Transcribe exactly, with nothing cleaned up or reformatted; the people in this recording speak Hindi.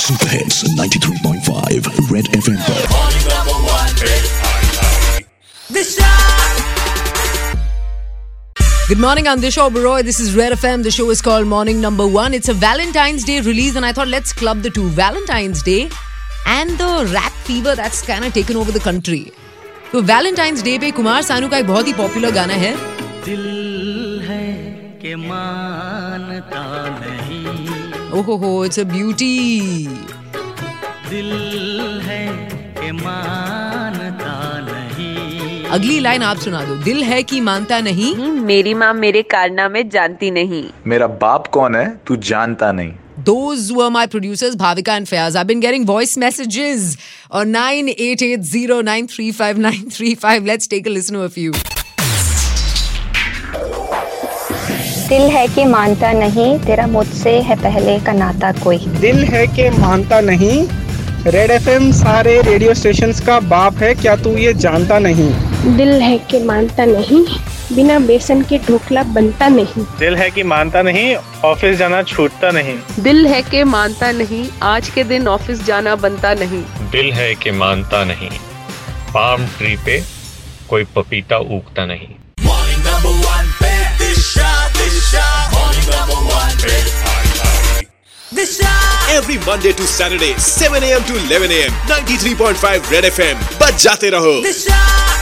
Super hits ninety-three point five Red FM पर। Good morning, I'm Disha Oberoi. This is Red F M. The show is called Morning Number One. It's a Valentine's Day release and I thought let's club the two. Valentine's Day and the rap fever that's kind of taken over the country. तो Valentine's Day पे कुमार सानू का एक बहुत ही पॉपुलर गाना है दिल है कि मानता नहीं। ओहो हो, it's a beauty. दिल है कि मानता नहीं। अगली लाइन आप सुना दो। दिल है कि मानता नहीं, मेरी माँ मेरे कारनामे जानती नहीं। मेरा बाप कौन है तू जानता नहीं। Those were my producers, Bhavika and Fayaz. I've been getting voice messages on nine eight eight zero nine three five nine three five. Let's take a listen to a few. दिल है कि मानता नहीं, तेरा मुझसे है पहले का नाता कोई। दिल है कि मानता नहीं, रेड एफएम सारे रेडियो स्टेशंस का बाप है, क्या तू ये जानता नहीं। दिल है कि मानता नहीं, बिना बेसन के ढोकला बनता नहीं। दिल है कि मानता नहीं, ऑफिस जाना छूटता नहीं। दिल है कि मानता नहीं, आज के दिन ऑफिस जाना बनता नहीं। दिल है कि मानता नहीं, पाम ट्री पे कोई पपीता उगता नहीं। Morning number one पे दिशा, दिशा, morning number one पे दिशा। Every Monday to Saturday, seven a m to eleven a m, ninety-three point five Red F M. बज जाते रहो। दिशा।